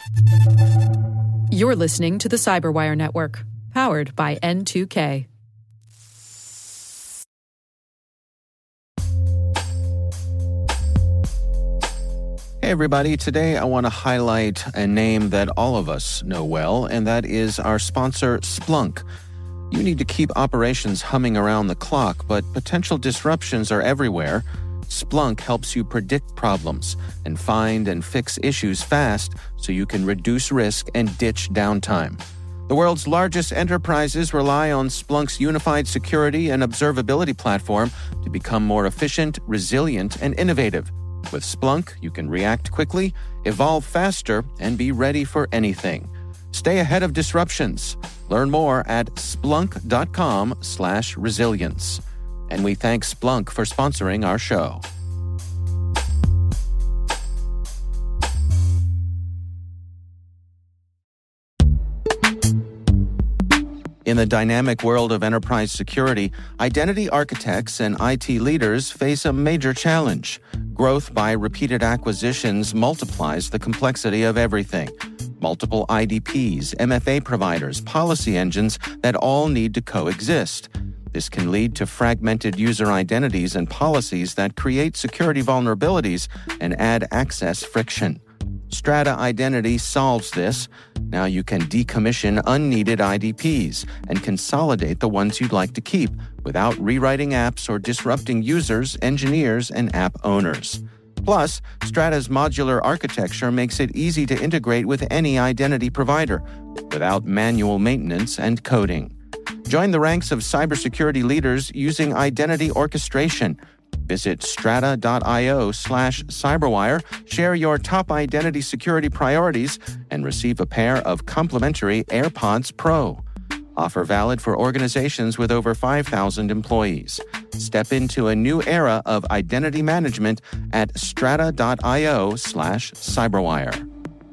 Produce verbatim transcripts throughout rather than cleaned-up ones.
You're listening to the Cyberwire Network, powered by N two K. Hey everybody, today I want to highlight a name that all of us know well, and that is our sponsor, Splunk. You need to keep operations humming around the clock, but potential disruptions are everywhere. Splunk helps you predict problems and find and fix issues fast so you can reduce risk and ditch downtime. The world's largest enterprises rely on Splunk's unified security and observability platform to become more efficient, resilient, and innovative. With Splunk, you can react quickly, evolve faster, and be ready for anything. Stay ahead of disruptions. Learn more at splunk.com slash resilience. And we thank Splunk for sponsoring our show. In the dynamic world of enterprise security, identity architects and I T leaders face a major challenge. Growth by repeated acquisitions multiplies the complexity of everything. Multiple I D Ps, M F A providers, policy engines that all need to coexist. This can lead to fragmented user identities and policies that create security vulnerabilities and add access friction. Strata Identity solves this. Now you can decommission unneeded I D Ps and consolidate the ones you'd like to keep without rewriting apps or disrupting users, engineers, and app owners. Plus, Strata's modular architecture makes it easy to integrate with any identity provider without manual maintenance and coding. Join the ranks of cybersecurity leaders using identity orchestration. Visit strata.io slash cyberwire, share your top identity security priorities, and receive a pair of complimentary AirPods Pro. Offer valid for organizations with over five thousand employees. Step into a new era of identity management at strata.io slash cyberwire.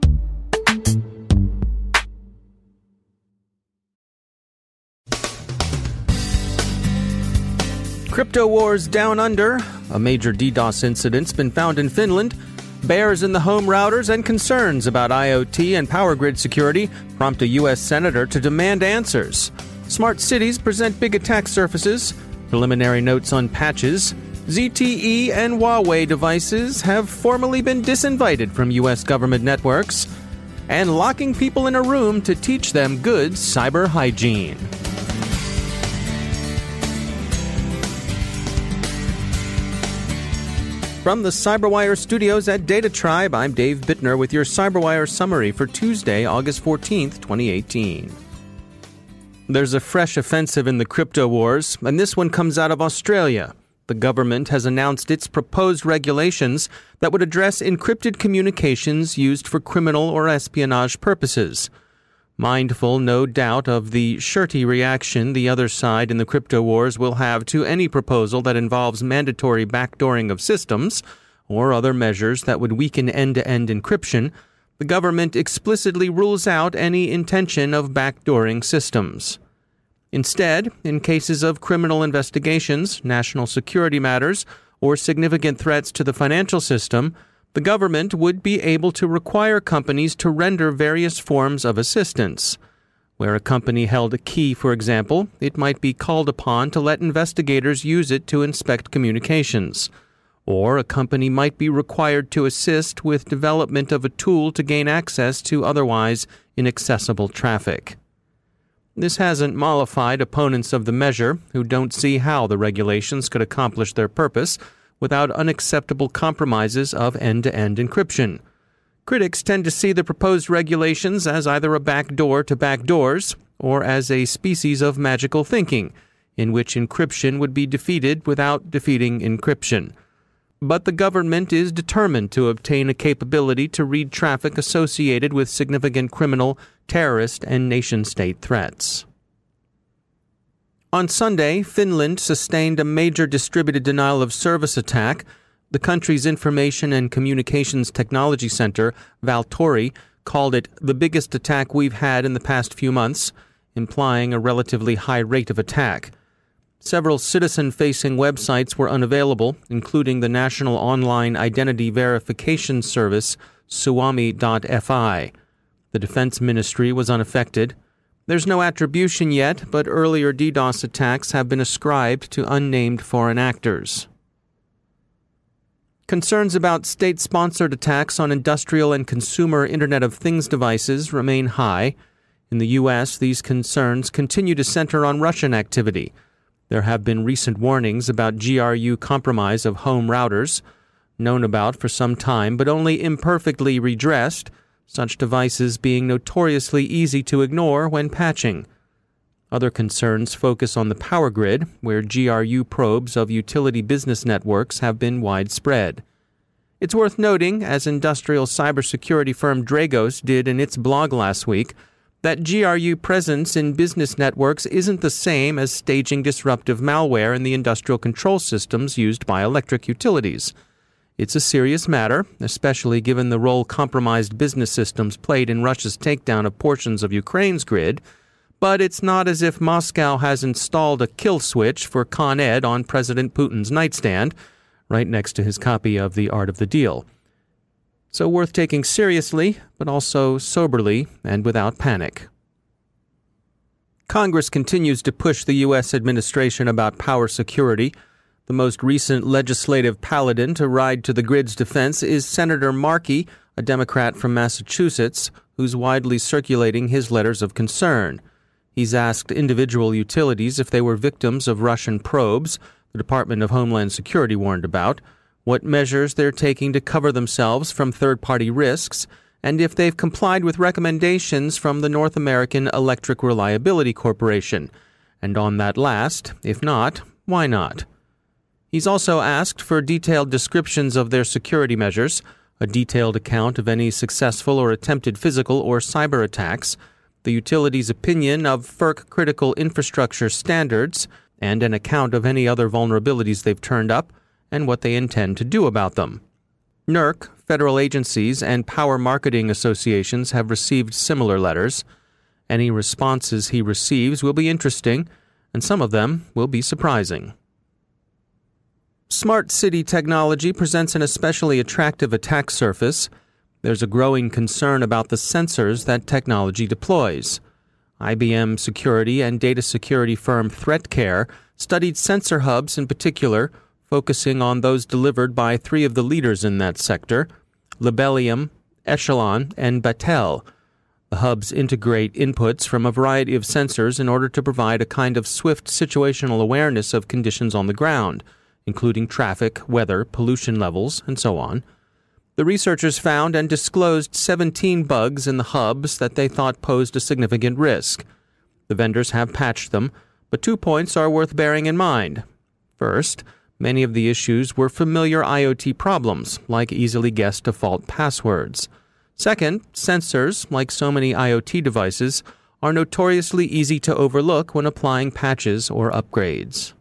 Crypto wars down under. A major DDoS incident's been found in Finland. Bears in the home routers and concerns about IoT and power grid security prompt a U S senator to demand answers. Smart cities present big attack surfaces. Preliminary notes on patches. Z T E and Huawei devices have formally been disinvited from U S government networks. And locking people in a room to teach them good cyber hygiene. From the Cyberwire studios at Data Tribe, I'm Dave Bittner with your Cyberwire summary for Tuesday, August fourteenth, twenty eighteen. There's a fresh offensive in the crypto wars, and this one comes out of Australia. The government has announced its proposed regulations that would address encrypted communications used for criminal or espionage purposes. Mindful, no doubt, of the shirty reaction the other side in the crypto wars will have to any proposal that involves mandatory backdooring of systems or other measures that would weaken end-to-end encryption, the government explicitly rules out any intention of backdooring systems. Instead, in cases of criminal investigations, national security matters, or significant threats to the financial system, the government would be able to require companies to render various forms of assistance. Where a company held a key, for example, it might be called upon to let investigators use it to inspect communications. Or a company might be required to assist with development of a tool to gain access to otherwise inaccessible traffic. This hasn't mollified opponents of the measure, who don't see how the regulations could accomplish their purpose without unacceptable compromises of end-to-end encryption. Critics tend to see the proposed regulations as either a backdoor to backdoors or as a species of magical thinking, in which encryption would be defeated without defeating encryption. But the government is determined to obtain a capability to read traffic associated with significant criminal, terrorist, and nation-state threats. On Sunday, Finland sustained a major distributed denial-of-service attack. The country's Information and Communications Technology Center, Valtori, called it the biggest attack we've had in the past few months, implying a relatively high rate of attack. Several citizen-facing websites were unavailable, including the National Online Identity Verification Service, Suomi dot F I. The Defense Ministry was unaffected. There's no attribution yet, but earlier DDoS attacks have been ascribed to unnamed foreign actors. Concerns about state-sponsored attacks on industrial and consumer Internet of Things devices remain high. In the U S, these concerns continue to center on Russian activity. There have been recent warnings about G R U compromise of home routers, known about for some time but only imperfectly redressed, such devices being notoriously easy to ignore when patching. Other concerns focus on the power grid, where G R U probes of utility business networks have been widespread. It's worth noting, as industrial cybersecurity firm Dragos did in its blog last week, that G R U presence in business networks isn't the same as staging disruptive malware in the industrial control systems used by electric utilities. It's a serious matter, especially given the role compromised business systems played in Russia's takedown of portions of Ukraine's grid, but it's not as if Moscow has installed a kill switch for Con Ed on President Putin's nightstand, right next to his copy of The Art of the Deal. So worth taking seriously, but also soberly and without panic. Congress continues to push the U S administration about power security. The most recent legislative paladin to ride to the grid's defense is Senator Markey, a Democrat from Massachusetts, who's widely circulating his letters of concern. He's asked individual utilities if they were victims of Russian probes, the Department of Homeland Security warned about, what measures they're taking to cover themselves from third-party risks, and if they've complied with recommendations from the North American Electric Reliability Corporation. And on that last, if not, why not? He's also asked for detailed descriptions of their security measures, a detailed account of any successful or attempted physical or cyber attacks, the utility's opinion of F E R C critical infrastructure standards, and an account of any other vulnerabilities they've turned up, and what they intend to do about them. N E R C, federal agencies, and power marketing associations have received similar letters. Any responses he receives will be interesting, and some of them will be surprising. Smart city technology presents an especially attractive attack surface. There's a growing concern about the sensors that technology deploys. I B M security and data security firm ThreatCare studied sensor hubs in particular, focusing on those delivered by three of the leaders in that sector, Libelium, Echelon, and Battelle. The hubs integrate inputs from a variety of sensors in order to provide a kind of swift situational awareness of conditions on the ground, including traffic, weather, pollution levels, and so on. The researchers found and disclosed seventeen bugs in the hubs that they thought posed a significant risk. The vendors have patched them, but two points are worth bearing in mind. First, many of the issues were familiar IoT problems, like easily guessed default passwords. Second, sensors, like so many IoT devices, are notoriously easy to overlook when applying patches or upgrades.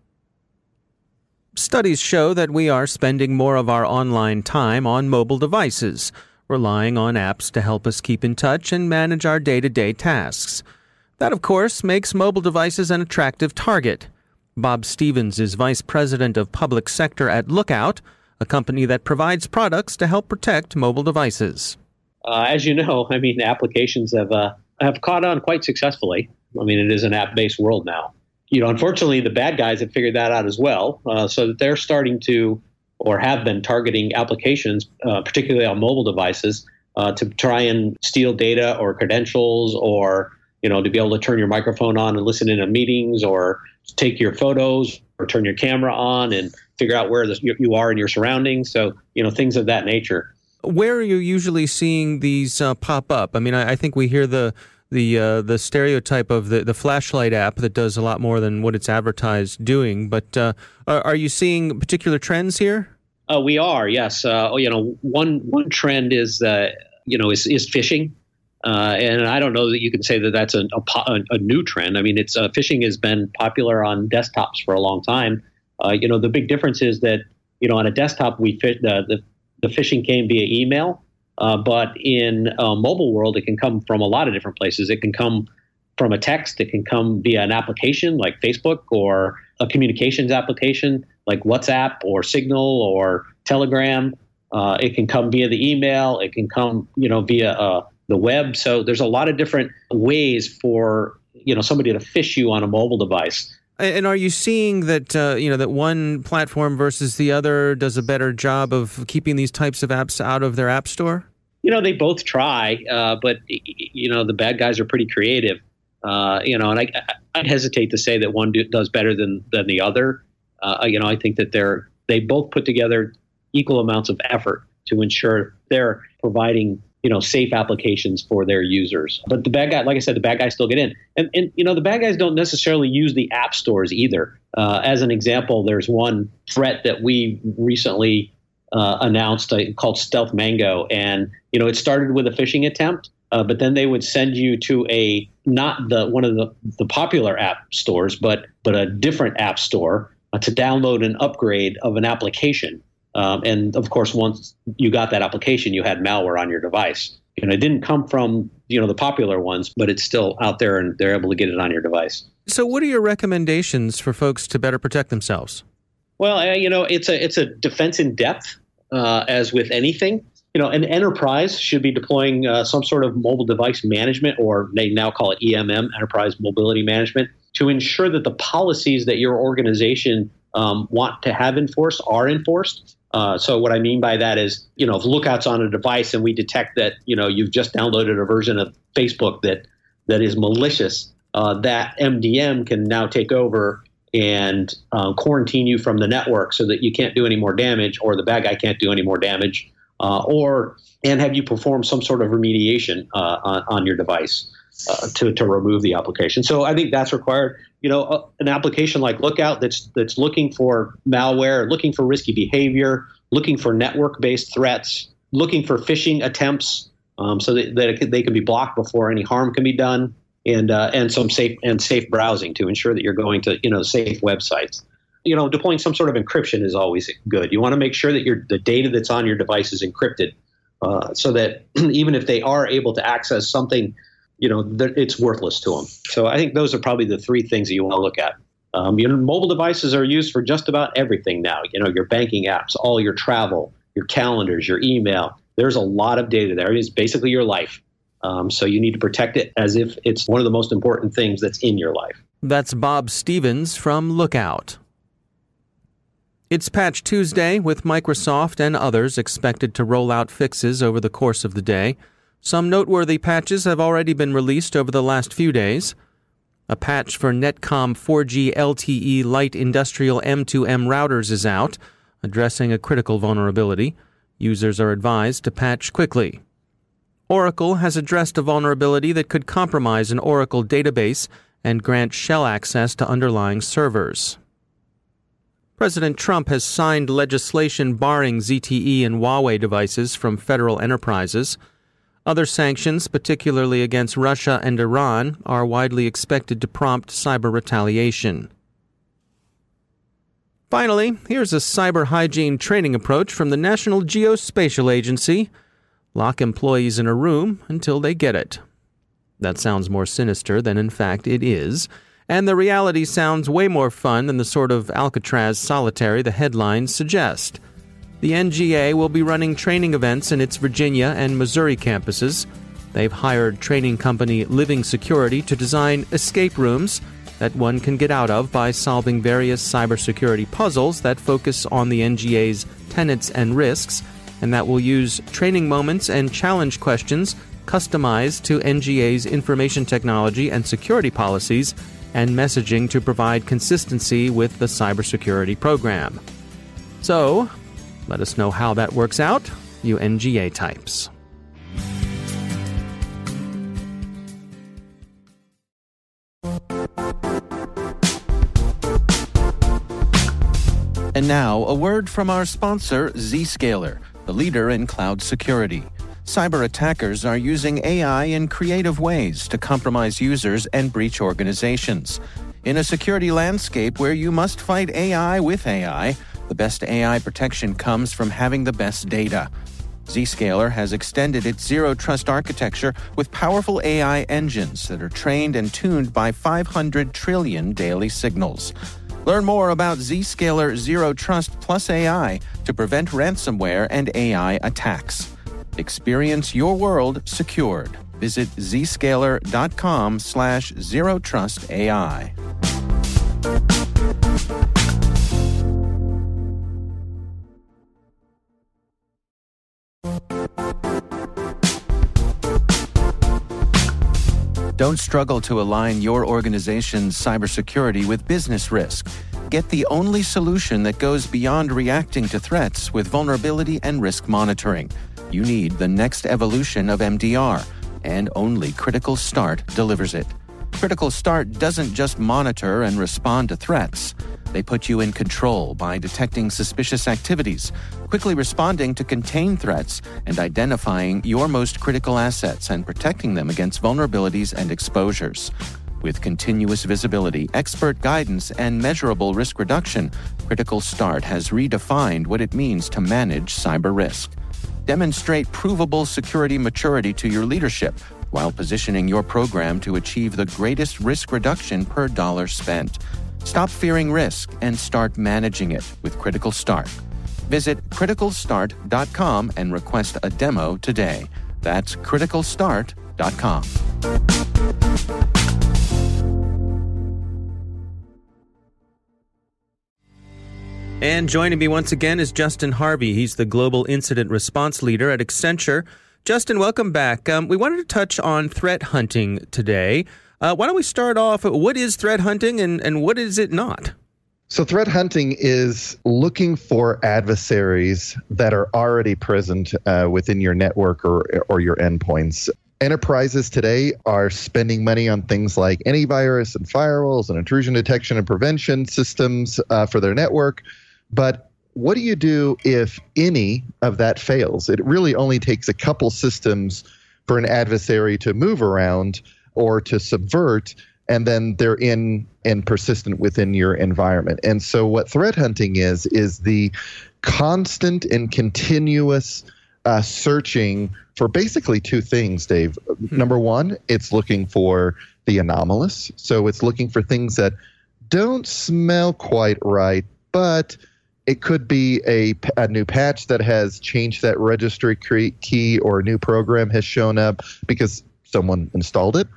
Studies show that we are spending more of our online time on mobile devices, relying on apps to help us keep in touch and manage our day-to-day tasks. That, of course, makes mobile devices an attractive target. Bob Stevens is Vice President of Public Sector at Lookout, a company that provides products to help protect mobile devices. Uh, as you know, I mean, applications have uh, have caught on quite successfully. I mean, it is an app-based world now. You know, unfortunately, the bad guys have figured that out as well, uh, so that they're starting to, or have been targeting applications, uh, particularly on mobile devices, uh, to try and steal data or credentials, or, you know, to be able to turn your microphone on and listen in on meetings, or take your photos, or turn your camera on and figure out where the, you are in your surroundings. So, you know, things of that nature. Where are you usually seeing these uh, pop up? I mean, I, I think we hear the the uh, the stereotype of the, the flashlight app that does a lot more than what it's advertised doing. But uh, are, are you seeing particular trends here? Uh, we are, yes. Uh, you know, one one trend is uh, you know is is phishing, uh, and I don't know that you can say that that's a a, a new trend. I mean, it's uh, phishing has been popular on desktops for a long time. Uh, you know, the big difference is that you know on a desktop we fish, uh, the the phishing came via email. Uh, but in a mobile world, it can come from a lot of different places. It can come from a text. It can come via an application like Facebook, or a communications application like WhatsApp or Signal or Telegram. Uh, it can come via the email. It can come, you know, via a, the web. So there's a lot of different ways for, you know, somebody to phish you on a mobile device. And are you seeing that, uh, you know, that one platform versus the other does a better job of keeping these types of apps out of their app store? You know, they both try, uh, but, you know, the bad guys are pretty creative. Uh, you know, and I, I'd hesitate to say that one do, does better than, than the other. Uh, you know, I think that they're they both put together equal amounts of effort to ensure they're providing, you know, safe applications for their users. But the bad guy, like I said, the bad guys still get in. And, and you know, the bad guys don't necessarily use the app stores either. Uh, as an example, there's one threat that we recently uh, announced uh, called Stealth Mango. And, you know, it started with a phishing attempt, uh, but then they would send you to a, not the one of the, the popular app stores, but but a different app store uh, to download an upgrade of an application. Um, and of course, once you got that application, you had malware on your device. You know, it didn't come from, you know, the popular ones, but it's still out there and they're able to get it on your device. So what are your recommendations for folks to better protect themselves? Well, uh, you know, it's a it's a defense in depth, uh, as with anything. You know, an enterprise should be deploying uh, some sort of mobile device management, or they now call it E M M, Enterprise Mobility Management, to ensure that the policies that your organization um, want to have enforced are enforced. Uh, so what I mean by that is, you know, if Lookout's on a device and we detect that, you know, you've just downloaded a version of Facebook that that is malicious, uh, that M D M can now take over and uh, quarantine you from the network so that you can't do any more damage, or the bad guy can't do any more damage, uh, or and have you perform some sort of remediation uh, on, on your device uh, to to remove the application. So I think that's required. You know, uh, an application like Lookout that's that's looking for malware, looking for risky behavior, looking for network-based threats, looking for phishing attempts, um, so that, that it can, they can be blocked before any harm can be done, and uh, and some safe and safe browsing to ensure that you're going to, you know, safe websites. You know, deploying some sort of encryption is always good. You want to make sure that your the data that's on your device is encrypted, uh, so that even if they are able to access something, you know, it's worthless to them. So I think those are probably the three things that you want to look at. Um, you know, mobile devices are used for just about everything now. You know, your banking apps, all your travel, your calendars, your email. There's a lot of data there. It's basically your life. Um, so you need to protect it as if it's one of the most important things that's in your life. That's Bob Stevens from Lookout. It's Patch Tuesday, with Microsoft and others expected to roll out fixes over the course of the day. Some noteworthy patches have already been released over the last few days. A patch for Netcom four G L T E Light Industrial M two M routers is out, addressing a critical vulnerability. Users are advised to patch quickly. Oracle has addressed a vulnerability that could compromise an Oracle database and grant shell access to underlying servers. President Trump has signed legislation barring Z T E and Huawei devices from federal enterprises. Other sanctions, particularly against Russia and Iran, are widely expected to prompt cyber retaliation. Finally, here's a cyber hygiene training approach from the National Geospatial Agency. Lock employees in a room until they get it. That sounds more sinister than in fact it is, and the reality sounds way more fun than the sort of Alcatraz solitary the headlines suggest. The N G A will be running training events in its Virginia and Missouri campuses. They've hired training company Living Security to design escape rooms that one can get out of by solving various cybersecurity puzzles that focus on the N G A's tenets and risks, and that will use training moments and challenge questions customized to N G A's information technology and security policies and messaging to provide consistency with the cybersecurity program. So, let us know how that works out, you N G A types. And now, a word from our sponsor, Zscaler, the leader in cloud security. Cyber attackers are using A I in creative ways to compromise users and breach organizations. In a security landscape where you must fight A I with A I, the best A I protection comes from having the best data. Zscaler has extended its zero-trust architecture with powerful A I engines that are trained and tuned by five hundred trillion daily signals. Learn more about Zscaler Zero Trust Plus A I to prevent ransomware and A I attacks. Experience your world secured. Visit zscaler.com slash zero trust AI. Don't struggle to align your organization's cybersecurity with business risk. Get the only solution that goes beyond reacting to threats with vulnerability and risk monitoring. You need the next evolution of M D R, and only Critical Start delivers it. Critical Start doesn't just monitor and respond to threats. They put you in control by detecting suspicious activities, quickly responding to contain threats, and identifying your most critical assets and protecting them against vulnerabilities and exposures. With continuous visibility, expert guidance, and measurable risk reduction, Critical Start has redefined what it means to manage cyber risk. Demonstrate provable security maturity to your leadership while positioning your program to achieve the greatest risk reduction per dollar spent. Stop fearing risk and start managing it with Critical Start. Visit critical start dot com and request a demo today. That's critical start dot com. And joining me once again is Justin Harvey. He's the Global Incident Response Leader at Accenture. Justin, welcome back. Um, we wanted to touch on threat hunting today. Uh, why don't we start off, what is threat hunting and, and what is it not? So threat hunting is looking for adversaries that are already present uh, within your network or, or your endpoints. Enterprises today are spending money on things like antivirus and firewalls and intrusion detection and prevention systems uh, for their network. But what do you do if any of that fails? It really only takes a couple systems for an adversary to move around or to subvert, and then they're in and persistent within your environment. And so what threat hunting is, is the constant and continuous uh, searching for basically two things, Dave. Hmm. Number one, it's looking for the anomalous. So it's looking for things that don't smell quite right, but it could be a, a new patch that has changed that registry key, or a new program has shown up because someone installed it.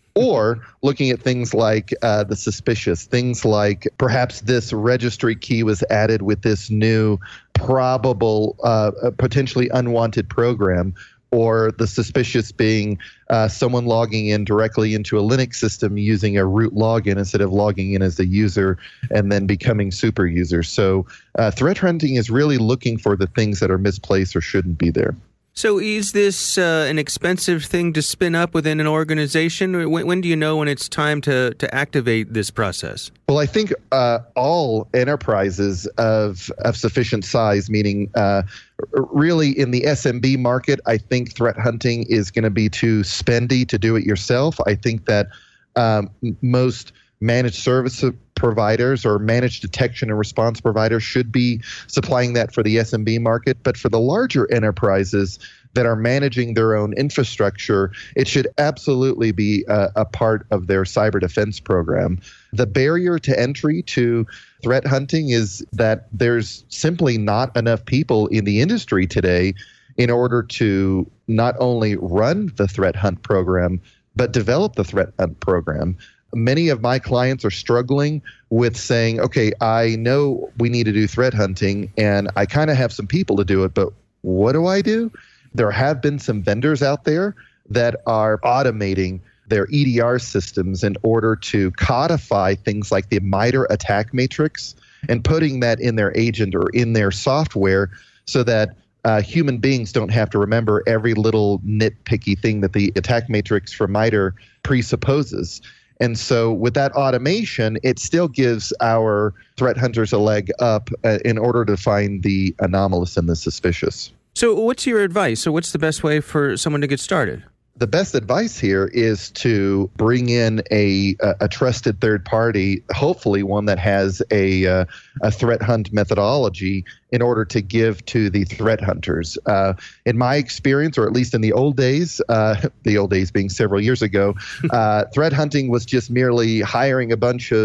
Or looking at things like uh, the suspicious, things like perhaps this registry key was added with this new probable, uh, potentially unwanted program, or the suspicious being uh, someone logging in directly into a Linux system using a root login instead of logging in as a user and then becoming super user. So uh, threat hunting is really looking for the things that are misplaced or shouldn't be there. So is this uh, an expensive thing to spin up within an organization? When, when do you know when it's time to, to activate this process? Well, I think uh, all enterprises of of sufficient size, meaning uh, really in the S M B market, I think threat hunting is going to be too spendy to do it yourself. I think that um, most managed service providers or managed detection and response providers should be supplying that for the S M B market. But for the larger enterprises that are managing their own infrastructure, it should absolutely be a, a part of their cyber defense program. The barrier to entry to threat hunting is that there's simply not enough people in the industry today in order to not only run the threat hunt program, but develop the threat hunt program. Many of my clients are struggling with saying, okay, I know we need to do threat hunting and I kind of have some people to do it, but what do I do? There have been some vendors out there that are automating their E D R systems in order to codify things like the MITRE attack matrix and putting that in their agent or in their software so that Uh, human beings don't have to remember every little nitpicky thing that the attack matrix for MITRE presupposes. And so with that automation, it still gives our threat hunters a leg up uh, in order to find the anomalous and the suspicious. So what's your advice? So what's the best way for someone to get started? The best advice here is to bring in a a, a trusted third party, hopefully one that has a uh, a threat hunt methodology in order to give to the threat hunters. Uh, in my experience, or at least in the old days, uh, the old days being several years ago, uh, threat hunting was just merely hiring a bunch of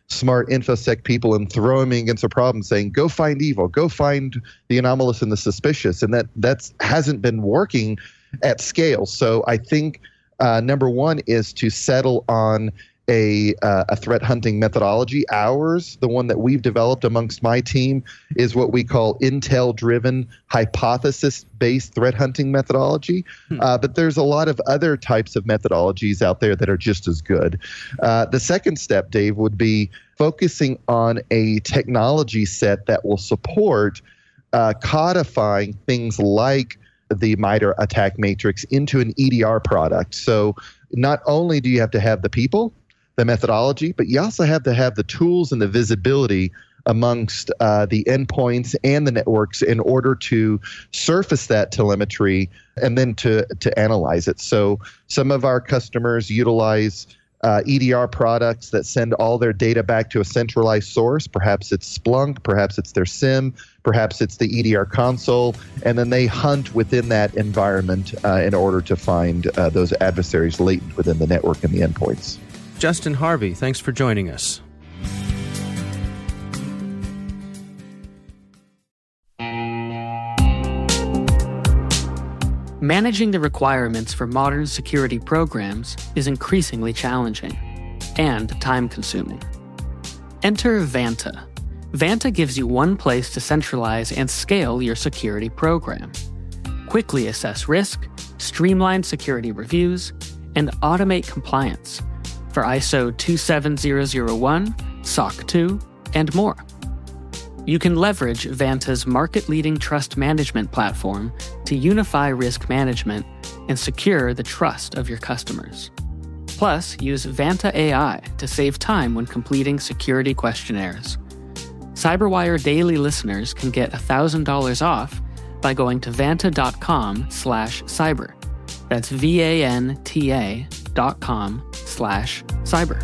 smart InfoSec people and throwing against a problem saying, go find evil, go find the anomalous and the suspicious. And that that's hasn't been working at scale. So I think uh, number one is to settle on a uh, a threat hunting methodology. Ours, the one that we've developed amongst my team, is what we call intel-driven, hypothesis-based threat hunting methodology. Hmm. Uh, but there's a lot of other types of methodologies out there that are just as good. Uh, the second step, Dave, would be focusing on a technology set that will support uh, codifying things like the MITRE ATT&CK matrix into an E D R product. So not only do you have to have the people, the methodology, but you also have to have the tools and the visibility amongst uh, the endpoints and the networks in order to surface that telemetry and then to to analyze it. So some of our customers utilize uh, E D R products that send all their data back to a centralized source. Perhaps it's Splunk, perhaps it's their S I M, perhaps it's the E D R console, and then they hunt within that environment uh, in order to find uh, those adversaries latent within the network and the endpoints. Justin Harvey, thanks for joining us. Managing the requirements for modern security programs is increasingly challenging and time-consuming. Enter Vanta. Vanta gives you one place to centralize and scale your security program. Quickly assess risk, streamline security reviews, and automate compliance for I S O two seven zero zero one, S O C two, and more. You can leverage Vanta's market-leading trust management platform to unify risk management and secure the trust of your customers. Plus, use Vanta A I to save time when completing security questionnaires. CyberWire Daily listeners can get one thousand dollars off by going to vanta.com slash cyber. That's V-A-N-T-A dot com slash cyber.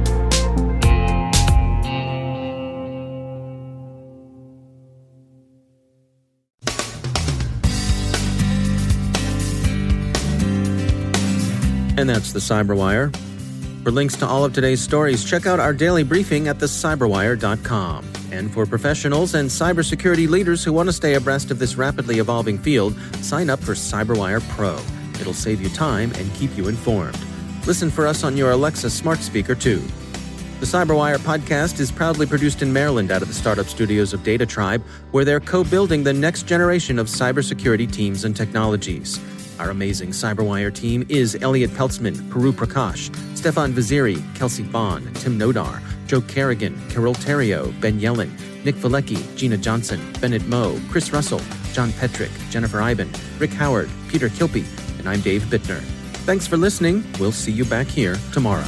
And that's the CyberWire. For links to all of today's stories, check out our daily briefing at the cyberwire dot com. And for professionals and cybersecurity leaders who want to stay abreast of this rapidly evolving field, sign up for CyberWire Pro. It'll save you time and keep you informed. Listen for us on your Alexa smart speaker, too. The CyberWire podcast is proudly produced in Maryland out of the startup studios of Data Tribe, where they're co-building the next generation of cybersecurity teams and technologies. Our amazing CyberWire team is Elliot Peltzman, Puru Prakash, Stefan Vaziri, Kelsey Bond, Tim Nodar, Joe Kerrigan, Carol Terrio, Ben Yellen, Nick Valecki, Gina Johnson, Bennett Moe, Chris Russell, John Petrick, Jennifer Iben, Rick Howard, Peter Kilpie, and I'm Dave Bittner. Thanks for listening. We'll see you back here tomorrow.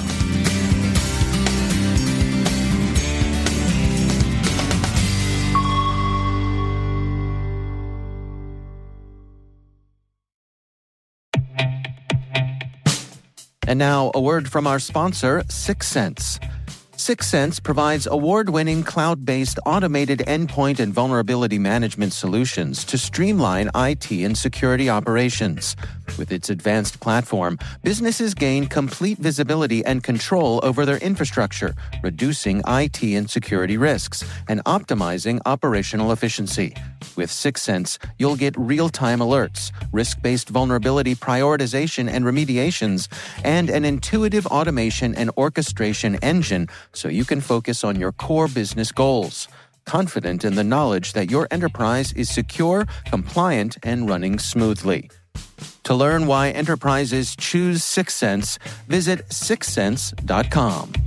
And now, a word from our sponsor, Syxsense. Syxsense provides award-winning cloud-based automated endpoint and vulnerability management solutions to streamline I T and security operations. With its advanced platform, businesses gain complete visibility and control over their infrastructure, reducing I T and security risks and optimizing operational efficiency. With Syxsense, you'll get real-time alerts, risk-based vulnerability prioritization and remediations, and an intuitive automation and orchestration engine so you can focus on your core business goals, confident in the knowledge that your enterprise is secure, compliant, and running smoothly. To learn why enterprises choose Syxsense, visit syxsense dot com.